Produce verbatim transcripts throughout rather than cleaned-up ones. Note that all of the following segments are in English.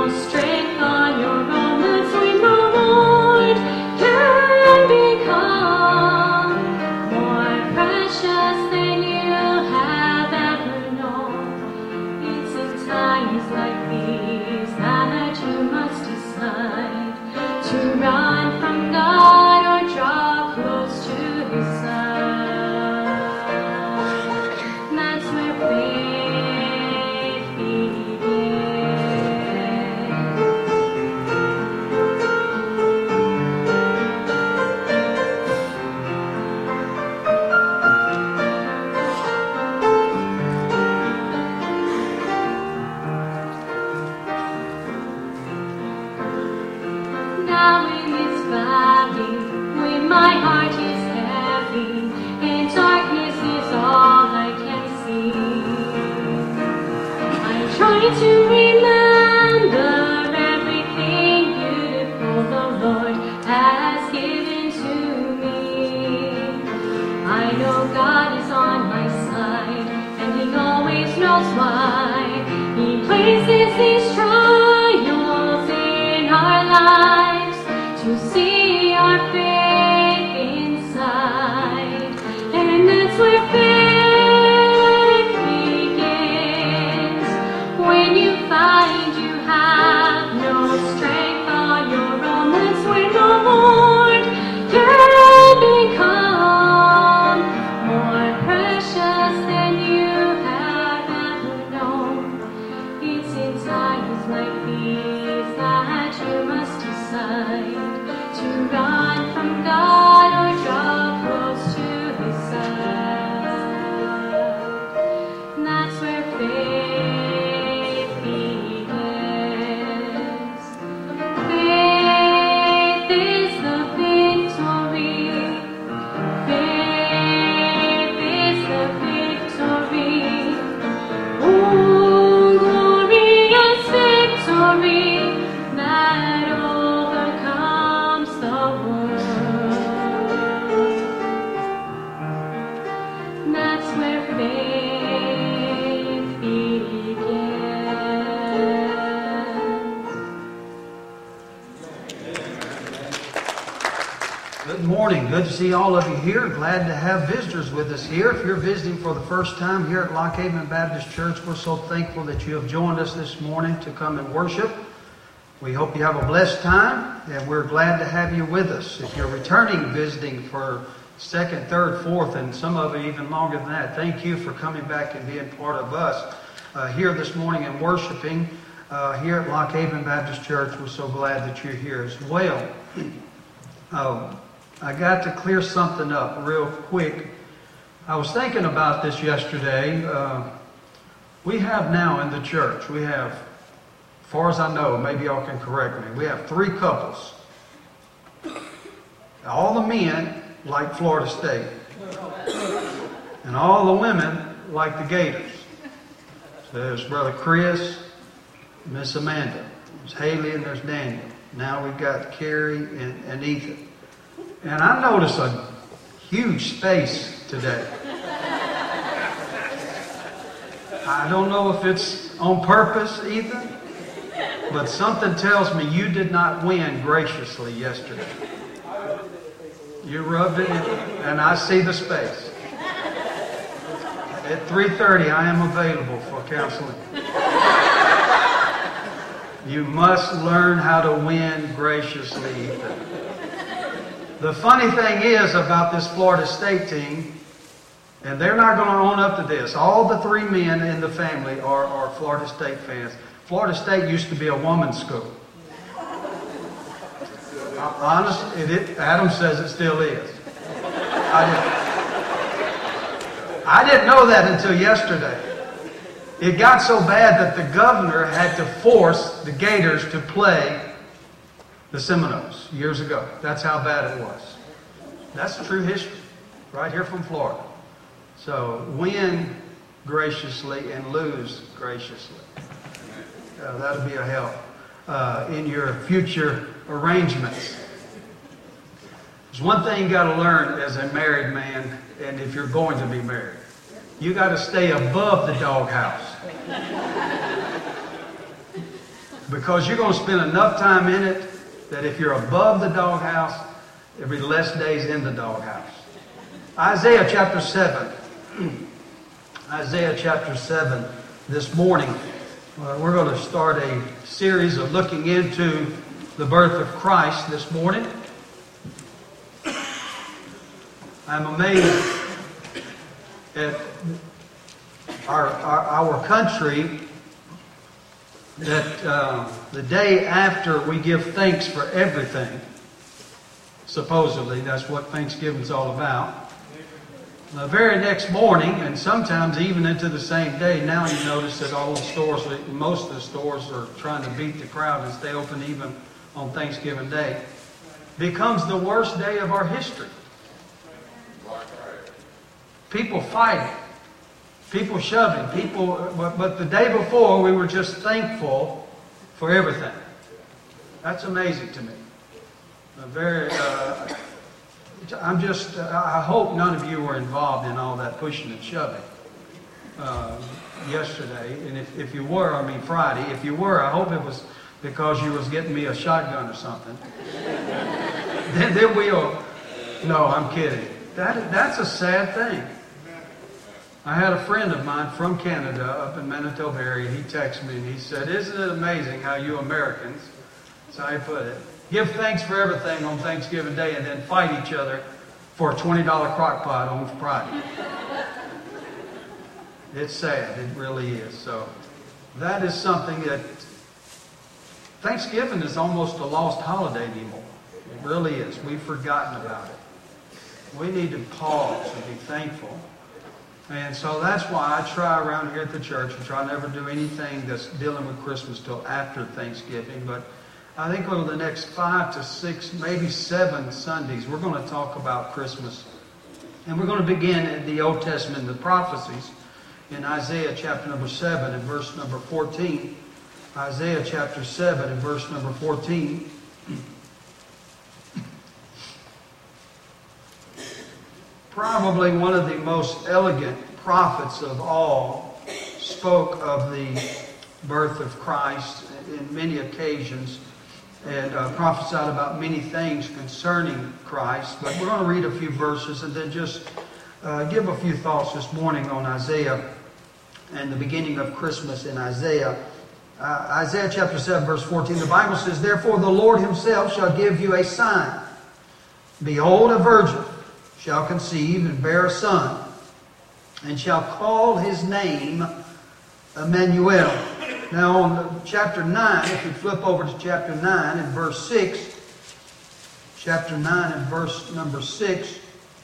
Good to see all of you here. Glad to have visitors with us here. If you're visiting for the first time here at Lock Haven Baptist Church, we're so thankful that you have joined us this morning to come and worship. We hope you have a blessed time, and we're glad to have you with us. If you're returning visiting for second, third, fourth, and some of you even longer than that, thank you for coming back and being part of us uh, here this morning and worshiping uh, here at Lock Haven Baptist Church. We're so glad that you're here as well. Um, I got to clear something up real quick. I was thinking about this yesterday. Uh, we have now in the church, we have, as far as I know, maybe y'all can correct me, we have three couples. All the men like Florida State. And all the women like the Gators. So there's Brother Chris, Miss Amanda, there's Haley, and there's Daniel. Now we've got Carrie and, and Ethan. And I notice a huge space today. I don't know if it's on purpose, Ethan, but something tells me you did not win graciously yesterday. You rubbed it in, and I see the space. At three thirty, I am available for counseling. You must learn how to win graciously, Ethan. The funny thing is about this Florida State team, and they're not going to own up to this. All the three men in the family are, are Florida State fans. Florida State used to be a woman's school. Honest, it, it, Adam says it still is. I didn't, I didn't know that until yesterday. It got so bad that the governor had to force the Gators to play the Seminoles years ago. That's how bad it was. That's true history, right here from Florida. So win graciously and lose graciously. Uh, that'll be a help uh, in your future arrangements. There's one thing you got to learn as a married man, and if you're going to be married, you got to stay above the doghouse. because you're going to spend enough time in it that if you're above the doghouse, there'll be less days in the doghouse. Isaiah chapter seven. Isaiah chapter seven this morning. Uh, we're going to start a series of looking into the birth of Christ this morning. I'm amazed at our, our, our country that uh, the day after we give thanks for everything, supposedly that's what Thanksgiving's all about, the very next morning, and sometimes even into the same day, now you notice that all the stores, most of the stores are trying to beat the crowd and stay open even on Thanksgiving Day, becomes the worst day of our history. People fighting, people shoving, people, but, but the day before we were just thankful for everything. That's amazing to me. A very, uh, I'm just, uh, I hope none of you were involved in all that pushing and shoving uh, yesterday. And if, if you were, I mean Friday, if you were, I hope it was because you was getting me a shotgun or something. then, then we'll, no, I'm kidding. That, that's a sad thing. I had a friend of mine from Canada up in Manitoba area. He texted me and he said, "Isn't it amazing how you Americans," that's how he put it, "give thanks for everything on Thanksgiving Day and then fight each other for a twenty dollar crock pot on Friday." It's sad. It really is. So that is something that Thanksgiving is almost a lost holiday anymore. It really is. We've forgotten about it. We need to pause and be thankful. And so that's why I try around here at the church and try never do anything that's dealing with Christmas till after Thanksgiving. But I think over the next five to six, maybe seven Sundays, we're going to talk about Christmas. And we're going to begin in the Old Testament, the prophecies, in Isaiah chapter number seven and verse number fourteen. Isaiah chapter seven and verse number fourteen. Probably one of the most elegant prophets of all spoke of the birth of Christ in many occasions and uh, prophesied about many things concerning Christ. But we're going to read a few verses and then just uh, give a few thoughts this morning on Isaiah and the beginning of Christmas in Isaiah. Uh, Isaiah chapter seven verse fourteen, the Bible says, "Therefore the Lord himself shall give you a sign. Behold, a virgin shall conceive and bear a son, and shall call his name Emmanuel." Now on chapter nine, if you flip over to chapter nine and verse six, chapter nine and verse number six,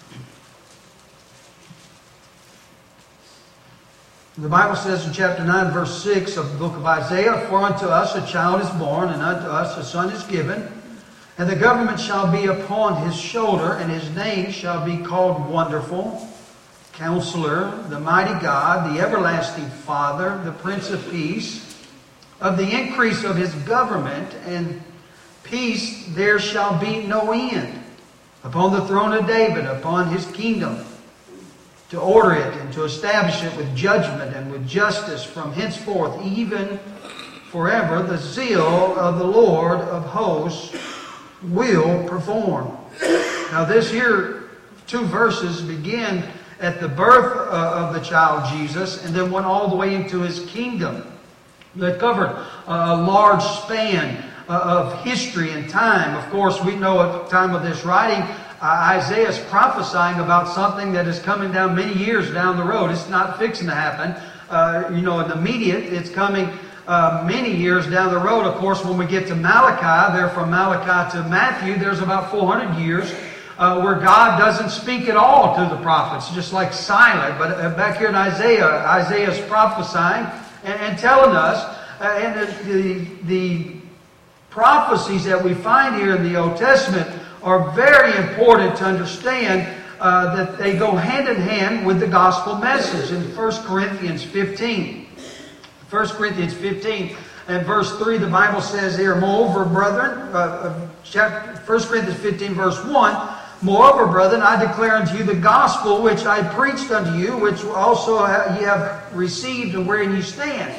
the Bible says in chapter nine verse six of the book of Isaiah, "For unto us a child is born, and unto us a son is given, and the government shall be upon his shoulder, and his name shall be called Wonderful, Counselor, the Mighty God, the Everlasting Father, the Prince of Peace. Of the increase of his government and peace there shall be no end, upon the throne of David, upon his kingdom, to order it and to establish it with judgment and with justice from henceforth, even forever. The zeal of the Lord of hosts will perform." Now this here, two verses begin at the birth uh, of the child Jesus and then went all the way into his kingdom. That covered a large span uh, of history and time. Of course, we know at the time of this writing, uh, Isaiah is prophesying about something that is coming down many years down the road. It's not fixing to happen. Uh, you know, in the immediate, it's coming Uh, many years down the road. Of course, when we get to Malachi, there from Malachi to Matthew, there's about four hundred years uh, where God doesn't speak at all to the prophets, just like silent. But uh, back here in Isaiah, Isaiah is prophesying and, and telling us, uh, and the, the, the prophecies that we find here in the Old Testament are very important to understand uh, that they go hand in hand with the gospel message. In First Corinthians fifteen, First Corinthians fifteen and verse three, the Bible says here, "Moreover, brethren," uh, chapter, First Corinthians fifteen verse one, "Moreover, brethren, I declare unto you the gospel which I preached unto you, which also ye have received and wherein ye stand,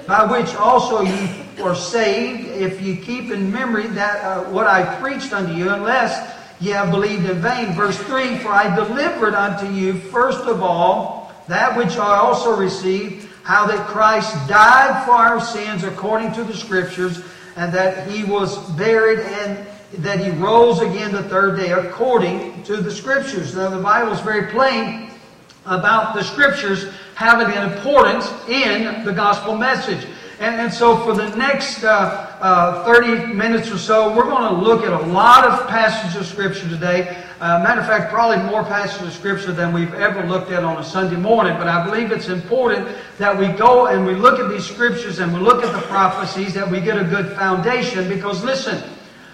by which also ye are saved, if ye keep in memory that uh, what I preached unto you, unless ye have believed in vain. Verse three, for I delivered unto you first of all that which I also received, how that Christ died for our sins according to the Scriptures, and that He was buried, and that He rose again the third day according to the Scriptures. Now the Bible is very plain about the Scriptures having an importance in the gospel message. And, and so for the next uh, uh, thirty minutes or so, we're going to look at a lot of passages of Scripture today. Uh, matter of fact, probably more passages of Scripture than we've ever looked at on a Sunday morning. But I believe it's important that we go and we look at these Scriptures and we look at the prophecies, that we get a good foundation. Because listen,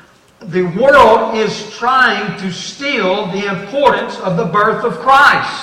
the world is trying to steal the importance of the birth of Christ.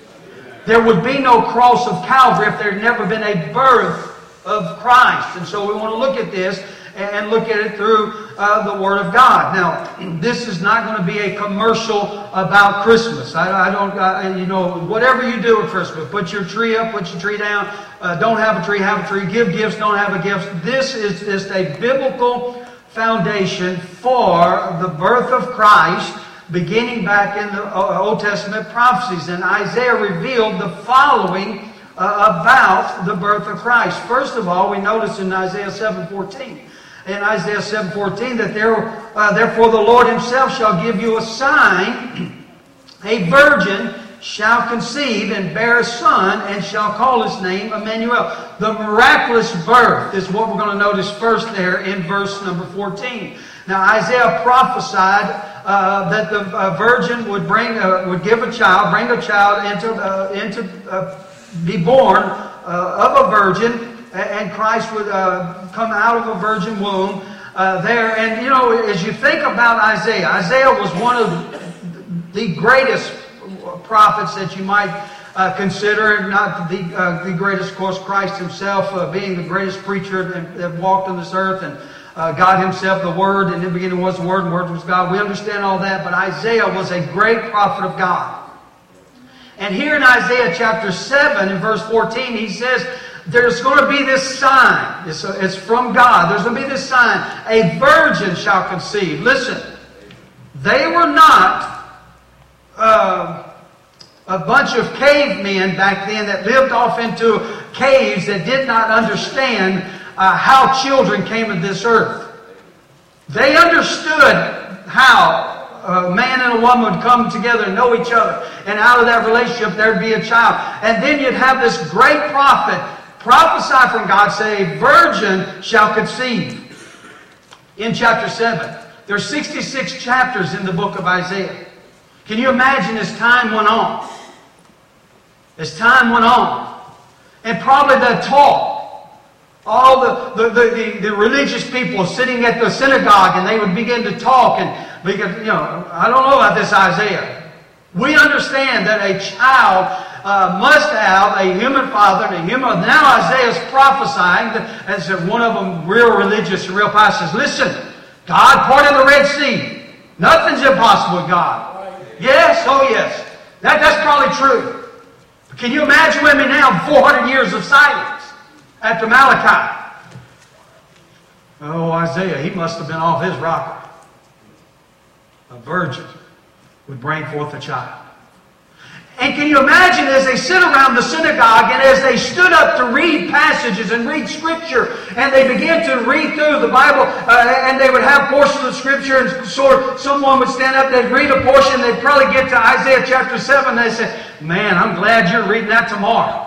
There would be no cross of Calvary if there had never been a birth of Christ. And so we want to look at this and look at it through uh, the Word of God. Now, this is not going to be a commercial about Christmas. I, I don't, uh, you know, whatever you do at Christmas, put your tree up, put your tree down, uh, don't have a tree, have a tree, give gifts, don't have a gift. This is just a biblical foundation for the birth of Christ, beginning back in the Old Testament prophecies. And Isaiah revealed the following uh, about the birth of Christ. First of all, we notice in Isaiah seven fourteen, in Isaiah seven fourteen, that there, uh, therefore the Lord Himself shall give you a sign, a virgin shall conceive and bear a son, and shall call his name Emmanuel. The miraculous birth is what we're going to notice first there in verse number fourteen. Now Isaiah prophesied uh, that the uh, virgin would bring, uh, would give a child, bring a child into, uh, into uh, be born uh, of a virgin, and Christ would uh, come out of a virgin womb uh, there. And you know, as you think about Isaiah, Isaiah was one of the greatest prophets that you might uh, consider, not the uh, the greatest, of course, Christ Himself uh, being the greatest preacher that, that walked on this earth, and uh, God Himself, the Word, and in the beginning was the Word, and the Word was God. We understand all that, but Isaiah was a great prophet of God. And here in Isaiah chapter seven, in verse fourteen, he says, there's going to be this sign. It's, a, it's from God. There's going to be this sign. A virgin shall conceive. Listen, they were not uh, a bunch of cavemen back then that lived off into caves that did not understand uh, how children came to this earth. They understood how a man and a woman would come together and know each other. And out of that relationship, there'd be a child. And then you'd have this great prophet prophesy from God, say, a virgin shall conceive. In chapter seven. There's sixty-six chapters in the book of Isaiah. Can you imagine as time went on? As time went on. And probably the talk. All the, the, the, the religious people sitting at the synagogue, and they would begin to talk. And because, you know, I don't know about this Isaiah. We understand that a child uh, must have a human father and a human. Now Isaiah's prophesying, that, as one of them, real religious and real pious, says, listen, God parted the Red Sea. Nothing's impossible with God. Yes, oh yes. That, that's probably true. But can you imagine with me now four hundred years of silence after Malachi? Oh, Isaiah, he must have been off his rocker. A virgin would bring forth a child. And can you imagine as they sit around the synagogue and as they stood up to read passages and read Scripture, and they began to read through the Bible, uh, and they would have portions of Scripture, and sort of, someone would stand up, they'd read a portion, they'd probably get to Isaiah chapter seven, and they'd say, man, I'm glad you're reading that tomorrow.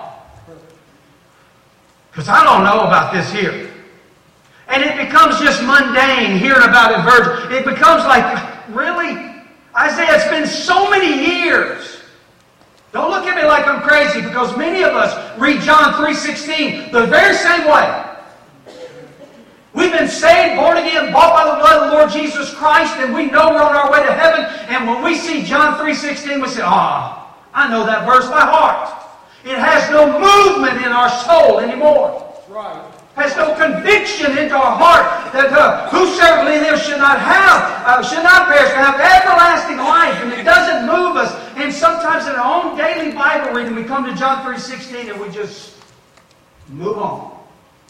Because I don't know about this here. And it becomes just mundane hearing about it, virgin. It becomes like, really? Isaiah, it's been so many years. Don't look at me like I'm crazy, because many of us read John three sixteen the very same way. We've been saved, born again, bought by the blood of the Lord Jesus Christ, and we know we're on our way to heaven. And when we see John three sixteen, we say, ah, oh, I know that verse by heart. It has no movement in our soul anymore. Right. Has no conviction into our heart that uh, whosoever lives should not have, uh, should not perish, but have everlasting life. And it doesn't move us. And sometimes in our own daily Bible reading, we come to John three sixteen and we just move on.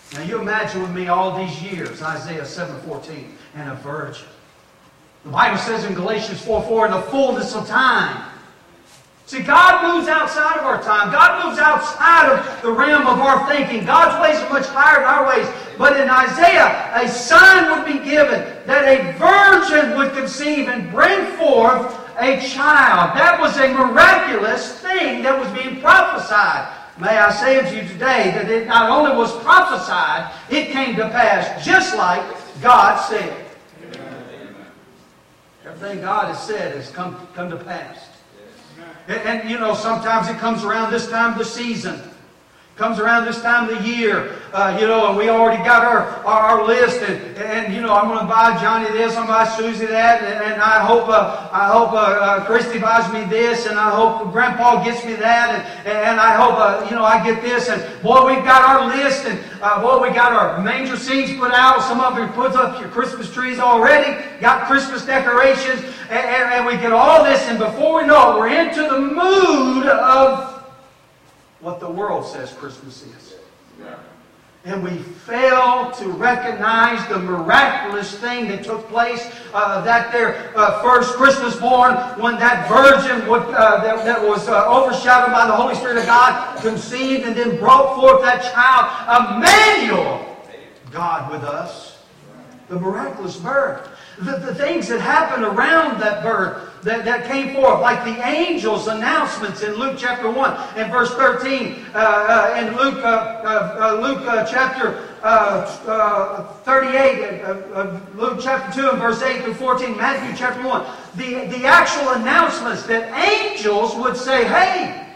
Now you imagine with me all these years, Isaiah seven fourteen, and a virgin. The Bible says in Galatians four four, in the fullness of time. See, God moves outside of our time. God moves outside of the realm of our thinking. God's ways are much higher than our ways. But in Isaiah, a sign would be given that a virgin would conceive and bring forth a child. That was a miraculous thing that was being prophesied. May I say unto you today that it not only was prophesied, it came to pass just like God said. Amen. Everything God has said has come, come to pass. And, and, you know, sometimes it comes around this time of the season. Comes around this time of the year, uh, you know, and we already got our, our, our list, and, and, you know, I'm going to buy Johnny this, I'm going to buy Susie that, and, and I hope uh, I hope uh, uh, Christy buys me this, and I hope Grandpa gets me that, and, and I hope, uh, you know, I get this, and boy, we've got our list, and uh, boy, we got our manger scenes put out, some of you put up your Christmas trees already, got Christmas decorations, and, and, and we get all this, and before we know it, we're into the mood of what the world says Christmas is. Yeah. And we fail to recognize the miraculous thing that took place, uh, that their uh, first Christmas born, when that virgin would, uh, that, that was uh, overshadowed by the Holy Spirit of God, conceived and then brought forth that child, Emmanuel, God with us. The miraculous birth. The, the things that happened around that birth that, that came forth, like the angel's announcements in Luke chapter one and verse thirteen, uh, uh, and Luke, uh, uh, uh, Luke uh, chapter uh, uh, thirty-eight, uh, uh, Luke chapter two and verse eight through fourteen, Matthew chapter one. The, the actual announcements that angels would say, hey,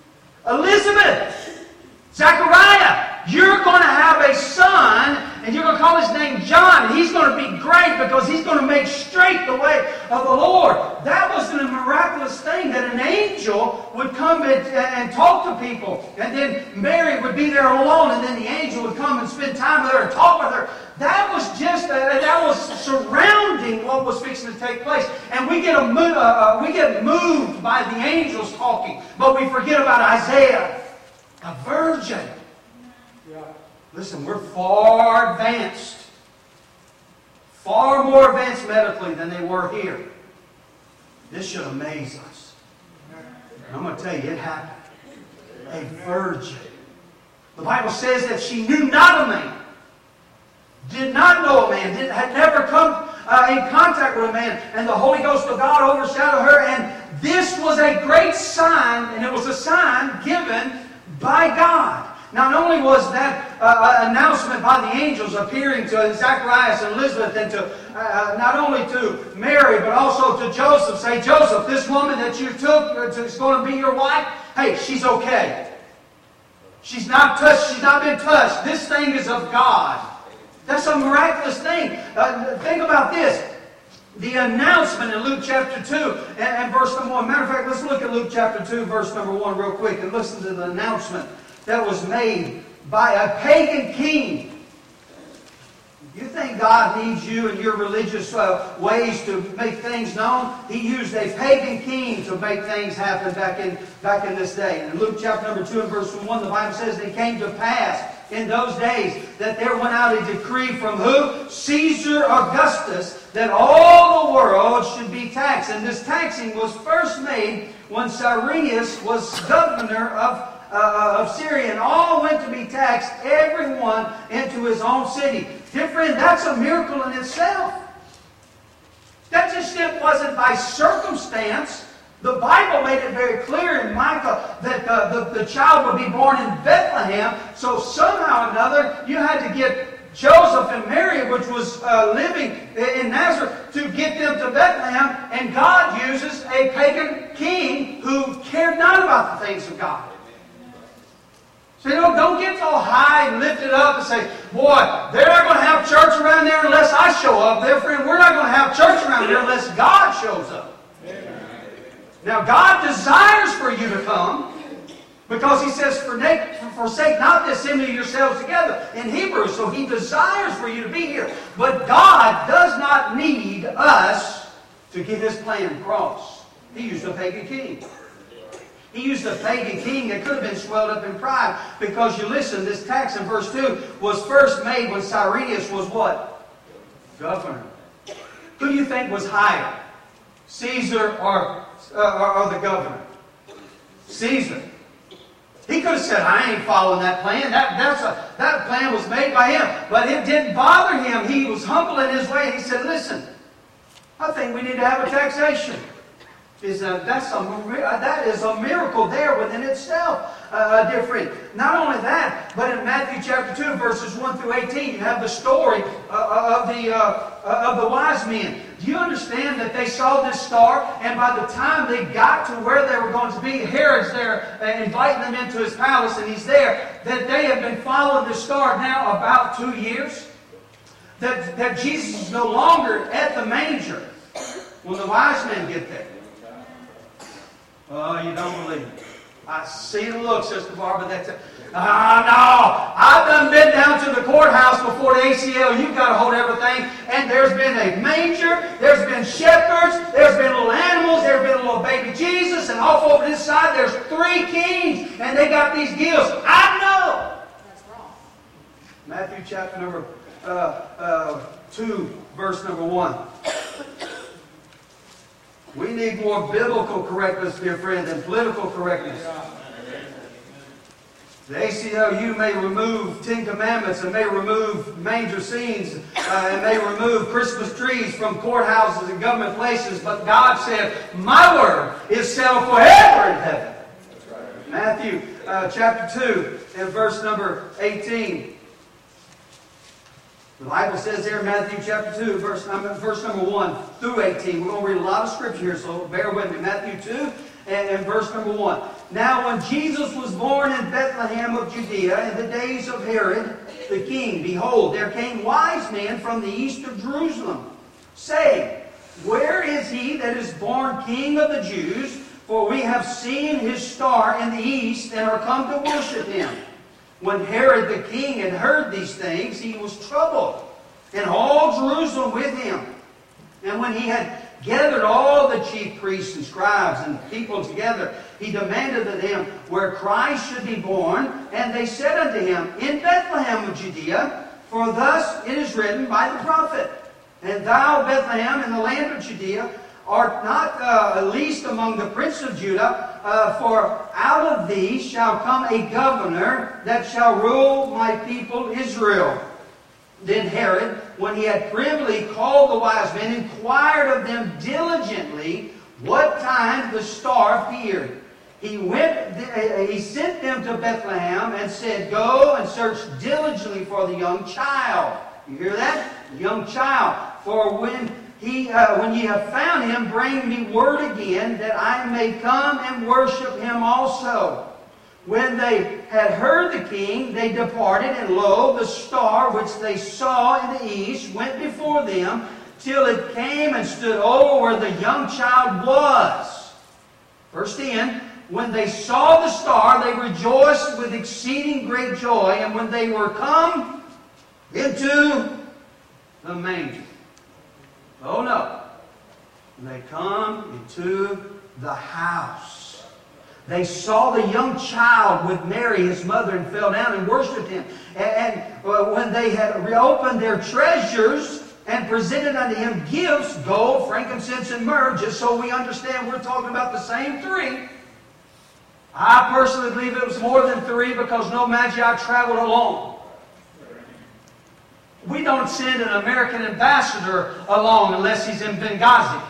Elizabeth, Zechariah, you're going to have a son, and you're going to call his name John, and he's going to be great because he's going to make straight the way of the Lord. That was a miraculous thing, that an angel would come and, and talk to people, and then Mary would be there alone, and then the angel would come and spend time with her and talk with her. That was just, uh, that was surrounding what was fixing to take place. And we get, a, uh, we get moved by the angels talking, but we forget about Isaiah, a virgin. Listen, we're far advanced, far more advanced medically than they were here. This should amaze us. And I'm going to tell you, it happened. A virgin. The Bible says that she knew not a man, did not know a man, did, had never come uh, in contact with a man, and the Holy Ghost of God overshadowed her, and this was a great sign, and it was a sign given by God. Not only was that uh, announcement by the angels appearing to Zacharias and Elizabeth, and to uh, not only to Mary, but also to Joseph, say, Joseph, this woman that you took is going to be your wife, hey, she's okay. She's not touched, she's not been touched. This thing is of God. That's a miraculous thing. Uh, think about this. The announcement in Luke chapter two and, and verse number one. Matter of fact, let's look at Luke chapter two, verse number one real quick, and listen to the announcement that was made by a pagan king. You think God needs you and your religious uh, ways to make things known? He used a pagan king to make things happen back in back in this day. And in Luke chapter number two and verse one, the Bible says, it came to pass in those days that there went out a decree from who? Caesar Augustus, that all the world should be taxed. And this taxing was first made when Cyrenius was governor of Uh, of Syria, and all went to be taxed, everyone into his own city. Dear friend, that's a miracle in itself. That just it wasn't by circumstance. The Bible made it very clear in Micah that uh, the, the child would be born in Bethlehem, so somehow or another you had to get Joseph and Mary, which was uh, living in Nazareth, to get them to Bethlehem, and God uses a pagan king who cared not about the things of God. So, you know, don't get all high and lifted up and say, boy, they're not going to have church around there unless I show up. Their friend, we're not going to have church around here unless God shows up. Amen. Now, God desires for you to come because He says, forsake not the assembly of yourselves together in Hebrew. So He desires for you to be here. But God does not need us to get His plan across. He used a pagan king. He used a pagan king that could have been swelled up in pride. Because you listen, this tax in verse two was first made when Cyrenius was what? Governor. Who do you think was higher? Caesar or, uh, or, or the governor? Caesar. He could have said, I ain't following that plan. That, that's a, that plan was made by him. But it didn't bother him. He was humble in his way. He said, listen, I think we need to have a taxation. Is a, that's a, that is a miracle there within itself. Uh, different. Not only that, but in Matthew chapter two, verses one through eighteen, you have the story uh, of the uh, of the wise men. Do you understand that they saw this star, and by the time they got to where they were going to be, Herod's there uh, inviting them into his palace, and he's there, that they have been following this star now about two years? That, that Jesus is no longer at the manger when the wise men get there. Oh, you don't believe it. I see the look, Sister Barbara. That's a, ah, no. I've done been down to the courthouse before the A C L. You've got to hold everything. And there's been a manger. There's been shepherds. There's been little animals. There's been a little baby Jesus. And off over this side, there's three kings. And they got these gifts. I know. That's wrong. Matthew chapter number uh, uh, two, verse number one. We need more biblical correctness, dear friend, than political correctness. The A C L U may remove Ten Commandments and may remove manger scenes uh, and may remove Christmas trees from courthouses and government places, but God said, my word is settled forever in heaven. Matthew uh, chapter two and verse number eighteen. The Bible says there in Matthew chapter two, verse, verse number one through eighteen. We're going to read a lot of scripture here, so bear with me. Matthew two and, and verse number one. Now when Jesus was born in Bethlehem of Judea in the days of Herod the king, behold, there came wise men from the east of Jerusalem, saying, where is he that is born King of the Jews? For we have seen his star in the east and are come to worship him. When Herod the king had heard these things, he was troubled, and all Jerusalem with him. And when he had gathered all the chief priests and scribes and people together, he demanded of them where Christ should be born. And they said unto him, in Bethlehem of Judea, for thus it is written by the prophet, and thou, Bethlehem, in the land of Judea, art not uh, least among the princes of Judah, uh, for out of thee shall come a governor that shall rule my people Israel. Then Herod, when he had privily called the wise men, inquired of them diligently what time the star appeared. He went, he sent them to Bethlehem and said, go and search diligently for the young child. You hear that? Young child. For when He, uh, when ye have found him, bring me word again, that I may come and worship him also. When they had heard the king, they departed, and lo, the star which they saw in the east went before them, till it came and stood over where the young child was. Verse ten, when they saw the star, they rejoiced with exceeding great joy, and when they were come into the manger. Oh no. They come into the house. They saw the young child with Mary, his mother, and fell down and worshipped him. And, and uh, when they had reopened their treasures and presented unto him gifts, gold, frankincense, and myrrh, just so we understand we're talking about the same three. I personally believe it was more than three because no Magi traveled alone. We don't send an American ambassador along unless he's in Benghazi.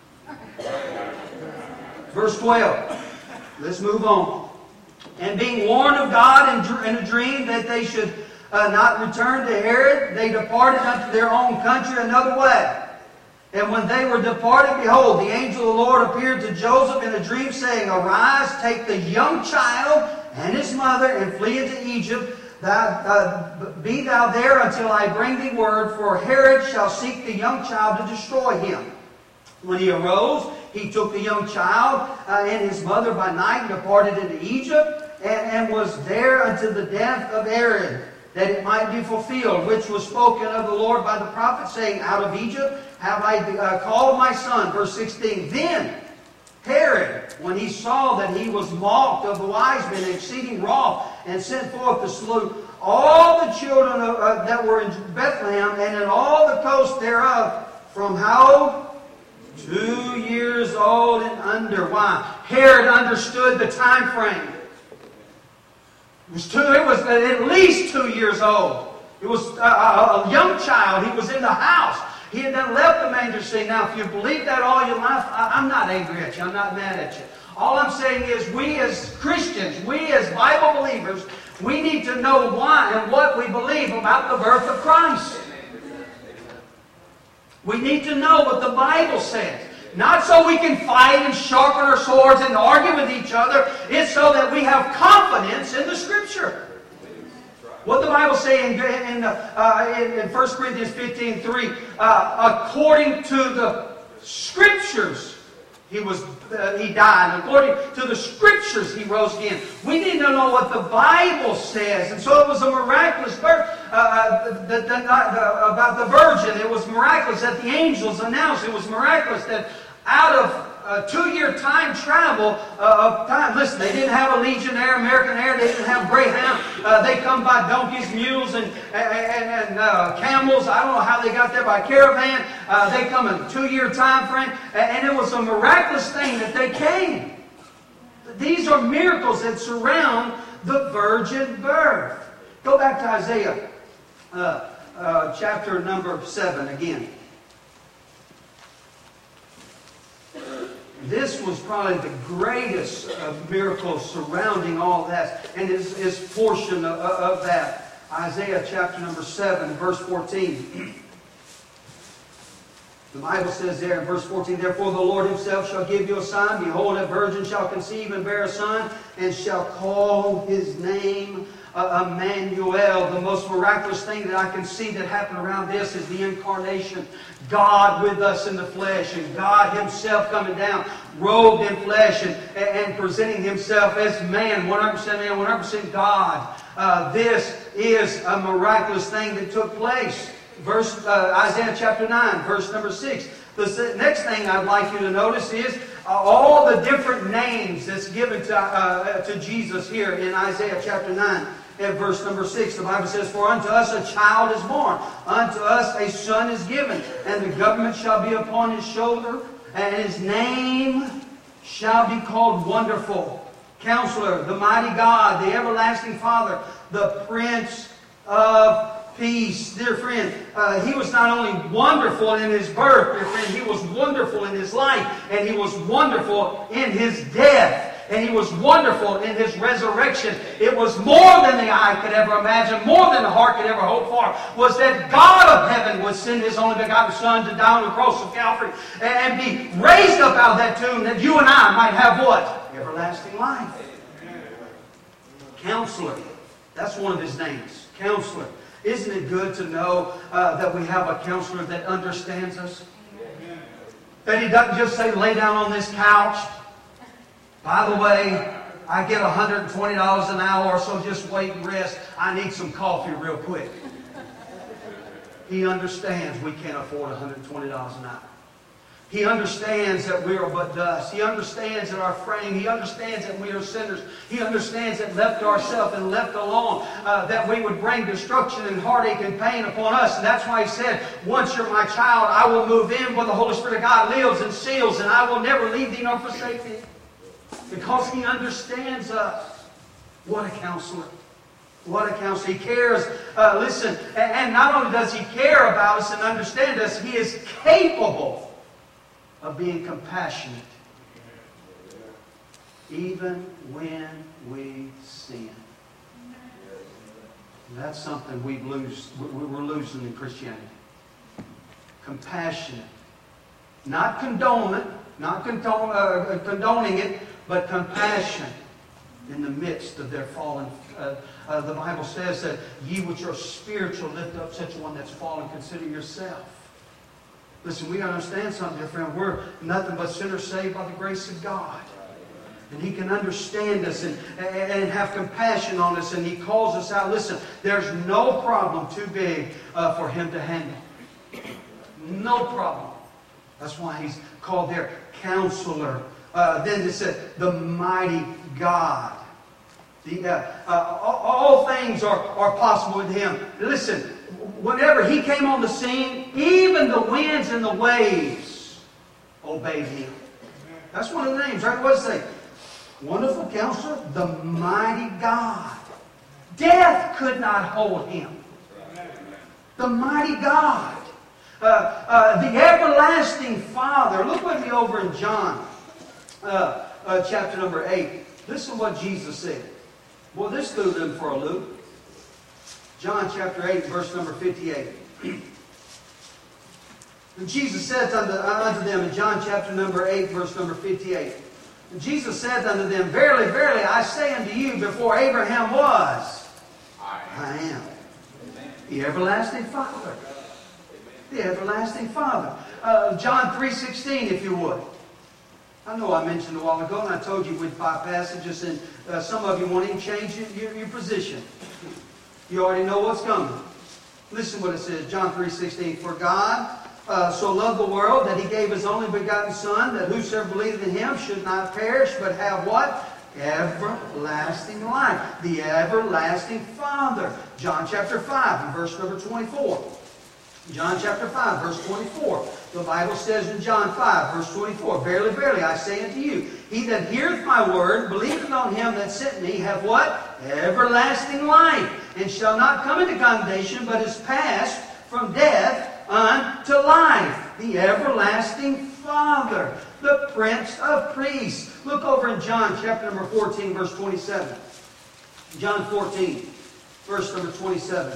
Verse twelve. Let's move on. And being warned of God in a dream that they should uh, not return to Herod, they departed unto their own country another way. And when they were departed, behold, the angel of the Lord appeared to Joseph in a dream, saying, arise, take the young child and his mother, and flee into Egypt. Thou, uh, be thou there until I bring thee word, for Herod shall seek the young child to destroy him. When he arose, he took the young child uh, and his mother by night and departed into Egypt, and, and was there until the death of Herod, that it might be fulfilled, which was spoken of the Lord by the prophet, saying, out of Egypt have I uh, called my son. Verse sixteen. Then Herod, when he saw that he was mocked of the wise men, exceeding wroth, and sent forth to slew all the children of, uh, that were in Bethlehem, and in all the coast thereof, from how old? Two years old and under. Why? Herod understood the time frame. It was two. It was at least two years old. It was a, a, a young child. He was in the house. He had then left the manger scene. Now, if you believe that all your life, I, I'm not angry at you. I'm not mad at you. All I'm saying is, we as Christians, we as Bible believers, we need to know why and what we believe about the birth of Christ. We need to know what the Bible says. Not so we can fight and sharpen our swords and argue with each other. It's so that we have confidence in the Scripture. What the Bible says in, in, uh, in, in First Corinthians fifteen three, uh, according to the Scriptures, he was uh, he died. According to the Scriptures, he rose again. We need to know what the Bible says. And so it was a miraculous birth uh, the, the, the, the, about the virgin. It was miraculous that the angels announced. It was miraculous that out of a two-year time travel uh, of time. Listen, they didn't have a Legionnaire, American Air. They didn't have Greyhound. Uh, they come by donkeys, mules, and, and, and uh, camels. I don't know how they got there by caravan. Uh, they come in a two-year time frame. And it was a miraculous thing that they came. These are miracles that surround the virgin birth. Go back to Isaiah uh, uh, chapter number seven again. This was probably the greatest of miracles surrounding all that, and is, is portion of, of that. Isaiah chapter number seven, verse fourteen. The Bible says there in verse fourteen, therefore the Lord himself shall give you a sign. Behold, a virgin shall conceive and bear a son, and shall call his name uh, Emmanuel. The most miraculous thing that I can see that happened around this is the incarnation. God with us in the flesh, and God himself coming down, robed in flesh, and, and presenting himself as man, one hundred percent man, one hundred percent God. Uh, this is a miraculous thing that took place. Verse uh, Isaiah chapter nine, verse number six. The next thing I'd like you to notice is uh, all the different names that's given to, uh, to Jesus here in Isaiah chapter nine. At verse number six, the Bible says, for unto us a child is born, unto us a son is given, and the government shall be upon his shoulder, and his name shall be called Wonderful, Counselor, the Mighty God, the Everlasting Father, the Prince of Peace. Dear friend, uh, he was not only wonderful in his birth, dear friend, he was wonderful in his life, and he was wonderful in his death. And he was wonderful in his resurrection. It was more than the eye could ever imagine, more than the heart could ever hope for, was that God of heaven would send his only begotten Son to die on the cross of Calvary and be raised up out of that tomb, that you and I might have what? Everlasting life. Counselor. That's one of his names. Counselor. Isn't it good to know uh, that we have a counselor that understands us? That he doesn't just say, lay down on this couch. By the way, I get one hundred twenty dollars an hour, so just wait and rest. I need some coffee real quick. He understands we can't afford one hundred twenty dollars an hour. He understands that we are but dust. He understands that our frame. He understands that we are sinners. He understands that left to ourselves and left alone, uh, that we would bring destruction and heartache and pain upon us. And that's why he said, once you're my child, I will move in where the Holy Spirit of God lives and seals, and I will never leave thee nor forsake thee. Because he understands us. What a counselor. What a counselor. He cares. Uh, listen, and, and not only does he care about us and understand us, he is capable of being compassionate. Even when we sin. And that's something we lose, we're losing in Christianity. Compassionate. Not condone it, not condone, uh, condoning it, but compassion in the midst of their fallen. Uh, uh, the Bible says that ye which are spiritual lift up such one that's fallen. Consider yourself. Listen, we got to understand something, dear friend. We're nothing but sinners saved by the grace of God. And he can understand us and, and have compassion on us. And he calls us out. Listen, there's no problem too big uh, for him to handle. No problem. That's why he's called there Counselor. Uh, then it said, the mighty God. The, uh, uh, all, all things are, are possible with Him. Listen, whenever He came on the scene, even the winds and the waves obeyed Him. That's one of the names, right? What does it say? Wonderful Counselor, the mighty God. Death could not hold Him. The mighty God. Uh, uh, the everlasting Father. Look with me over in John uh, uh, chapter number eight. Listen to what Jesus said. Boy, this threw them for a loop. John chapter eight, verse number fifty-eight. And Jesus said unto, unto them in John chapter number eight, verse number fifty-eight. And Jesus said unto them, Verily, verily, I say unto you, before Abraham was, I am. I am. The everlasting Father. The everlasting Father. Uh, John three sixteen, if you would. I know I mentioned a while ago, and I told you we'd five passages, and uh, some of you won't even change your, your, your position. You already know what's coming. Listen what it says, John three sixteen. For God uh, so loved the world that He gave His only begotten Son, that whosoever believeth in Him should not perish, but have what? Everlasting life. The everlasting Father. John chapter five and verse number twenty-four. John chapter five, verse twenty-four. The Bible says in John five, verse twenty-four, Verily, verily, I say unto you, he that heareth my word, believeth on Him that sent me, have what? Everlasting life, and shall not come into condemnation, but is passed from death unto life. The everlasting Father, the Prince of Peace. Look over in John chapter number fourteen, verse twenty-seven. John fourteen, verse number twenty-seven.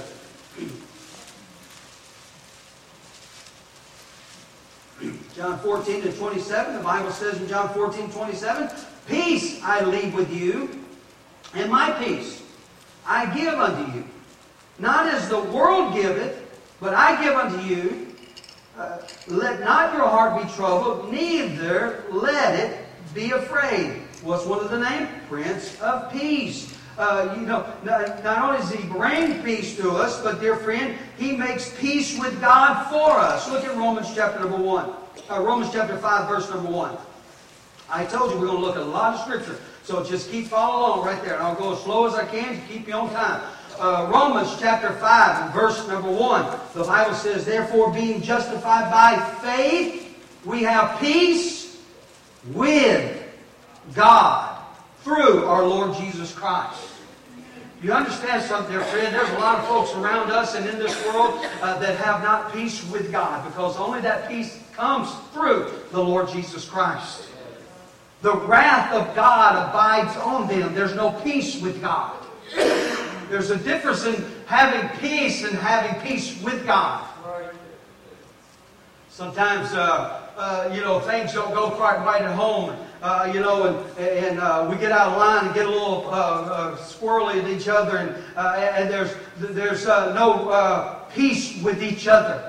John fourteen and twenty-seven, the Bible says in John fourteen, twenty-seven, Peace I leave with you, and my peace I give unto you. Not as the world giveth, but I give unto you. Uh, let not your heart be troubled, neither let it be afraid. What's one of the names? Prince of Peace. Uh, you know, not, not only does He bring peace to us, but dear friend, He makes peace with God for us. Look at Romans chapter number one. Uh, Romans chapter five, verse number one. I told you we're going to look at a lot of Scripture, so just keep following along right there. And I'll go as slow as I can to keep you on time. Uh, Romans chapter five and verse number one. The Bible says, Therefore, being justified by faith, we have peace with God through our Lord Jesus Christ. You understand something, dear friend? There's a lot of folks around us and in this world uh, that have not peace with God, because only that peace comes through the Lord Jesus Christ. The wrath of God abides on them. There's no peace with God. There's a difference in having peace and having peace with God. Sometimes, uh, uh, you know, things don't go quite right at home. Uh, you know, and, and uh, we get out of line and get a little uh, uh, squirrely at each other, and, uh, and there's, there's uh, no uh, peace with each other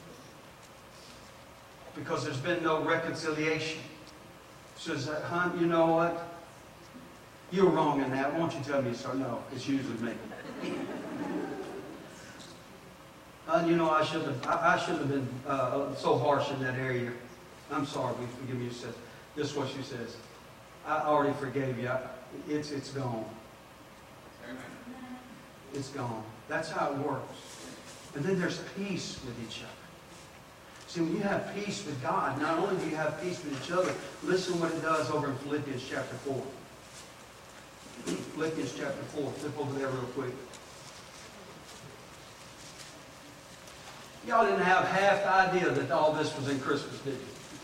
because there's been no reconciliation. Says, hon, you know what? You were wrong in that. Won't you tell me so? No, it's usually me. Uh, you know, I should have. I, I should have been uh, so harsh in that area. I'm sorry. Forgive me. She says, this is what she says. I already forgave you. I, it's it's gone. It's gone. That's how it works. And then there's peace with each other. See, when you have peace with God, not only do you have peace with each other, listen what it does over in Philippians chapter four. Philippians chapter four. Flip over there real quick. Y'all didn't have half the idea that all this was in Christmas, did you?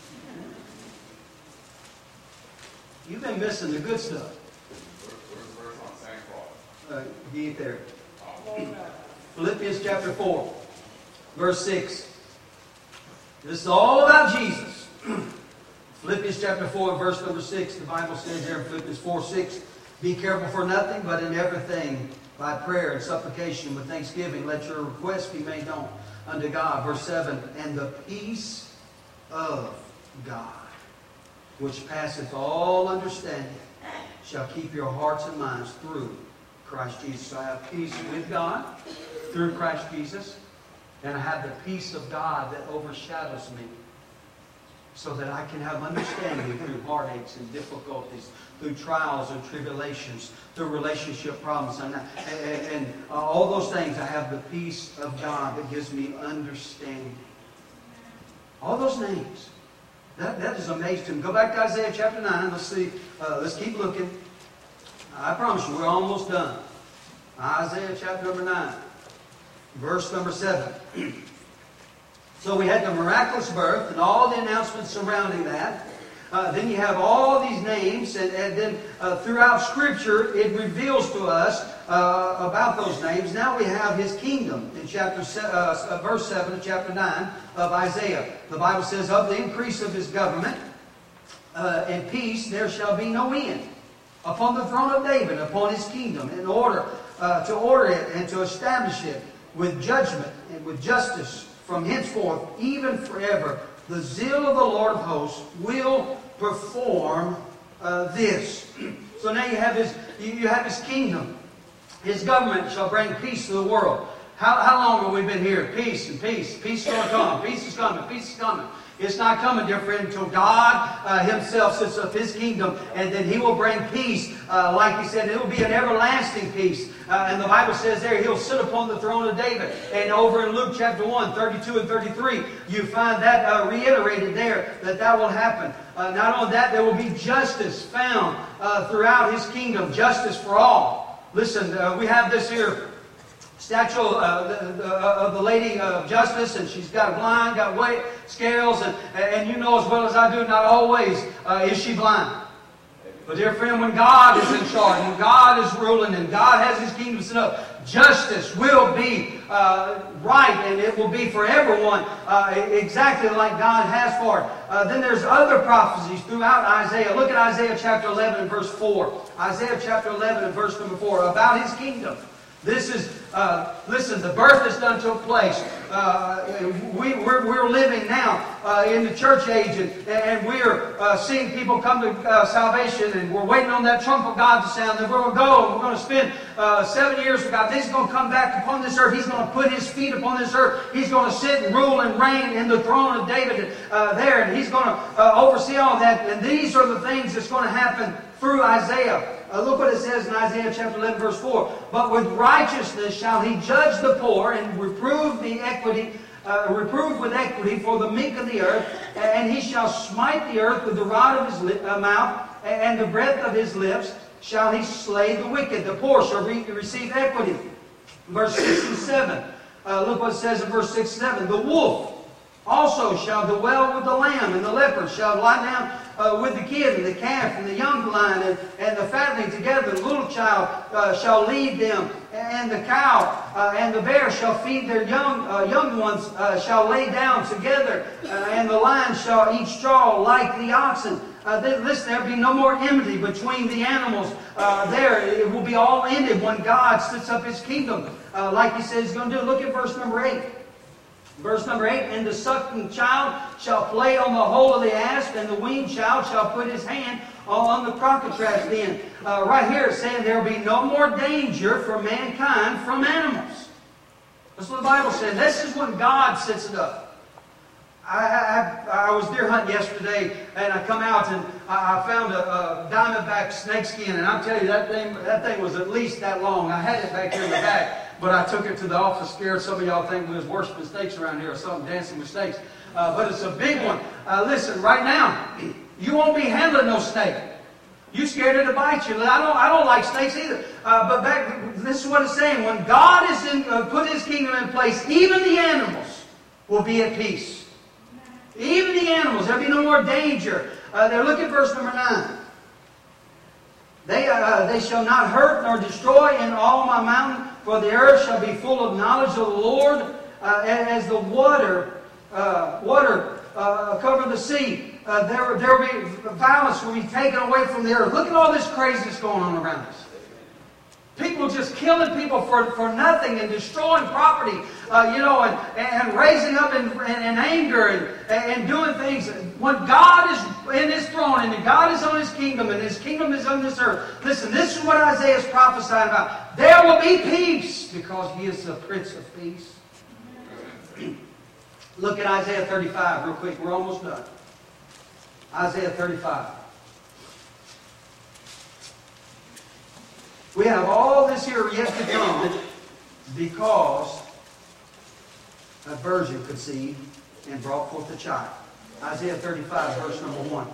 You've been missing the good stuff. Where's the verse on Santa Claus? Uh, get there. Philippians chapter four, verse six. This is all about Jesus. Philippians chapter four, verse number six. The Bible says there in Philippians four, six, Be careful for nothing, but in everything, by prayer and supplication with thanksgiving, let your requests be made known unto God. Verse seven, And the peace of God, which passeth all understanding, shall keep your hearts and minds through Christ Jesus. So I have peace with God through Christ Jesus, and I have the peace of God that overshadows me. so that I can have understanding through heartaches and difficulties, through trials and tribulations, through relationship problems, and, and, and uh, all those things. I have the peace of God that gives me understanding. All those names. That, that is amazing to me. Go back to Isaiah chapter nine. Let's see. Uh, let's keep looking. I promise you, we're almost done. Isaiah chapter number nine. Verse number seven. So we had the miraculous birth and all the announcements surrounding that. Uh, then you have all these names, and, and then uh, throughout Scripture it reveals to us uh, about those names. Now we have His kingdom in chapter se- uh, verse seven of chapter nine of Isaiah. The Bible says, "Of the increase of His government uh, and peace there shall be no end, upon the throne of David, upon His kingdom, in order uh, to order it and to establish it with judgment and with justice from henceforth, even forever. The zeal of the Lord of hosts will perform uh, this." So now you have His, you have His kingdom. His government shall bring peace to the world. How, how long have we been here? Peace and peace. Peace is going to come. Peace is coming. Peace is coming. It's not coming, dear friend, until God uh, Himself sets up His kingdom, and then He will bring peace. Uh, like He said, it will be an everlasting peace. Uh, and the Bible says there, He'll sit upon the throne of David. And over in Luke chapter one, thirty-two and thirty-three, you find that uh, reiterated there, that that will happen. Uh, not only that, there will be justice found uh, throughout His kingdom, justice for all. Listen, uh, we have this here statue uh, the, the, uh, of the Lady of Justice, and she's got blind, got weight, scales, and, and you know as well as I do, not always uh, is she blind. But dear friend, when God is in charge, when God is ruling, and God has His kingdom set up, justice will be uh, right, and it will be for everyone uh, exactly like God has for it. Uh, then there's other prophecies throughout Isaiah. Look at Isaiah chapter eleven and verse four. Isaiah chapter eleven and verse number four, about His kingdom. This is, uh, listen, the birth that's done took place. Uh, we, we're, we're living now uh, in the church age, and, and we're uh, seeing people come to uh, salvation, and we're waiting on that trump of God to sound. And we're going to go, and we're going to spend uh, seven years with God. He's going to come back upon this earth. He's going to put His feet upon this earth. He's going to sit and rule and reign in the throne of David uh, there, and He's going to uh, oversee all that. And these are the things that's going to happen through Isaiah. Uh, look what it says in Isaiah chapter eleven, verse four. "But with righteousness shall He judge the poor, and reprove the equity, uh, reprove with equity for the meek of the earth. And He shall smite the earth with the rod of His lip, uh, mouth, and the breath of His lips shall He slay the wicked. The poor shall re- receive equity." Verse six and seven. Uh, look what it says in verse six and seven. "The wolf also shall dwell with the lamb, and the leopard shall lie down uh, with the kid, and the calf, and the young lion, and, and the fatling together. The little child uh, shall lead them, and the cow uh, and the bear shall feed their young uh, young ones, uh, shall lay down together, uh, and the lion shall eat straw like the oxen." Uh, then, listen, there will be no more enmity between the animals uh, there. It will be all ended when God sets up His kingdom, uh, like He said He's going to do. Look at verse number eight. Verse number eight. "And the suckling child shall play on the hole of the asp, and the weaned child shall put his hand on the crocodile's den." Uh, right here it's saying there will be no more danger for mankind from animals. That's what the Bible says. This is when God sets it up. I, I, I was deer hunting yesterday, and I come out and I, I found a, a diamondback snakeskin, and I'll tell you, that thing, that thing was at least that long. I had it back here in the back, but I took it to the office, scared some of y'all think we was worshiping snakes around here or something, dancing with snakes. Uh, but it's a big one. Uh, listen, right now, you won't be handling no snake. You scared it to bite you. I don't, I don't like snakes either. Uh, but back, this is what it's saying. When God is in, uh, put His kingdom in place, even the animals will be at peace. Even the animals, there'll be no more danger. Uh, now look at verse number nine. They, uh, they shall not hurt nor destroy in all my mountain, for the earth shall be full of knowledge of the Lord, uh, as the water, uh, water uh, cover the sea. Uh, there, there will be violence will be taken away from the earth. Look at all this craziness going on around us. People just killing people for, for nothing and destroying property, uh, you know, and, and raising up in, in, in anger and, and doing things. When God is in His throne and God is on His kingdom and His kingdom is on this earth, listen, this is what Isaiah is prophesying about. There will be peace because He is the Prince of Peace. Look at Isaiah thirty-five real quick. We're almost done. Isaiah thirty-five. We have all this here yet to come because a virgin conceived and brought forth a child. Isaiah thirty-five, verse number one.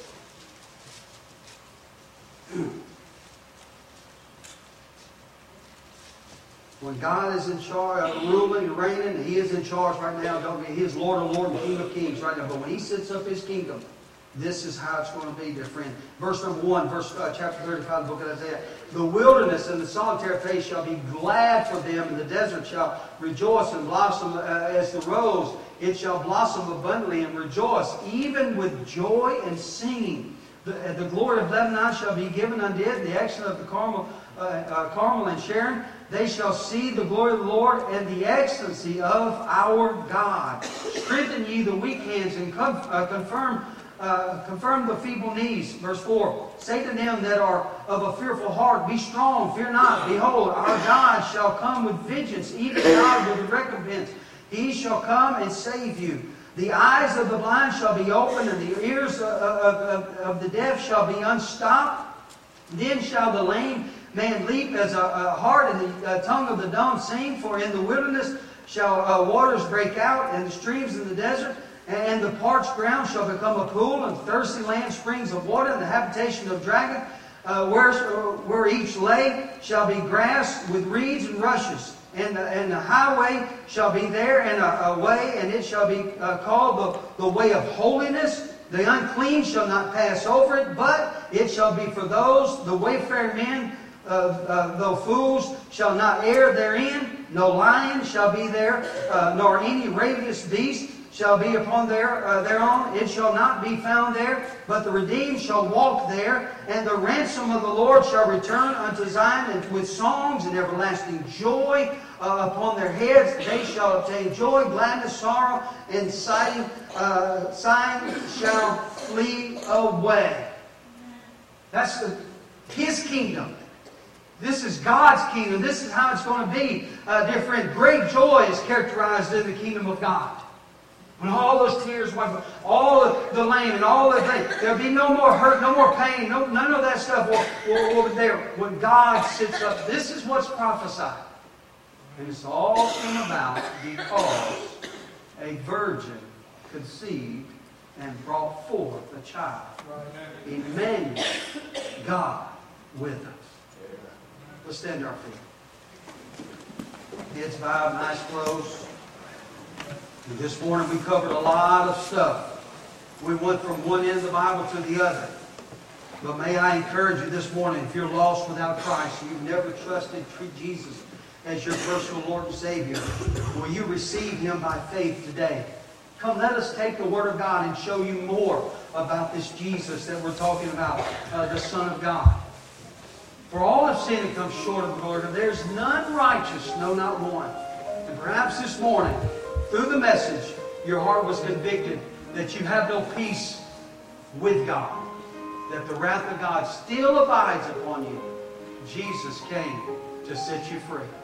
When God is in charge, uh, ruling and reigning, and He is in charge right now. Don't get, He is Lord of Lords and King of Kings right now. But when He sets up His kingdom, this is how it's going to be, dear friend. Verse number one, verse uh, chapter thirty-five, the book of Isaiah. The wilderness and the solitary place shall be glad for them, and the desert shall rejoice and blossom uh, as the rose. It shall blossom abundantly and rejoice, even with joy and singing. The, uh, the glory of Lebanon shall be given unto it, the excellence of the Carmel, uh, uh, Carmel and Sharon. They shall see the glory of the Lord and the excellency of our God. Strengthen ye the weak hands and com uh, confirm uh, confirm the feeble knees. Verse four. Say to them that are of a fearful heart, be strong, fear not. Behold, our God shall come with vengeance, even God with recompense. He shall come and save you. The eyes of the blind shall be opened, and the ears of, of, of, of the deaf shall be unstopped. Then shall the lame man leap as a, a hart, and the uh, tongue of the dumb sing. For in the wilderness shall uh, waters break out, and the streams in the desert, and the parched ground shall become a pool, and thirsty land springs of water, and the habitation of dragon, uh, where, where each lay shall be grass with reeds and rushes. And the, and the highway shall be there, and a, a way, and it shall be uh, called the, the way of holiness. The unclean shall not pass over it, but it shall be for those, the wayfaring men, uh, uh, though fools shall not err therein. No lion shall be there, uh, nor any ravenous beast shall be upon there, uh, thereon. It shall not be found there, but the redeemed shall walk there, and the ransom of the Lord shall return unto Zion, and with songs and everlasting joy uh, upon their heads. They shall obtain joy, gladness, sorrow, and sighing, uh, sighing shall flee away. That's the, His kingdom. This is God's kingdom. This is how it's going to be. Uh, dear friend, great joy is characterized in the kingdom of God. When all those tears wipe, all of the lame and all the things, there'll be no more hurt, no more pain, no, none of that stuff will, will, will be there. When God sits up, this is what's prophesied. And it's all come about because a virgin conceived and brought forth a child. Emmanuel, God with us. Let's stand to our feet. Heads bowed, eyes closed. And this morning we covered a lot of stuff. We went from one end of the Bible to the other. But may I encourage you this morning, if you're lost without Christ, you've never trusted Jesus as your personal Lord and Savior, will you receive Him by faith today? Come, let us take the Word of God and show you more about this Jesus that we're talking about, uh, the Son of God. For all have sinned and come short of the glory. There's none righteous, no, not one. And perhaps this morning, through the message, your heart was convicted that you have no peace with God, that the wrath of God still abides upon you. Jesus came to set you free.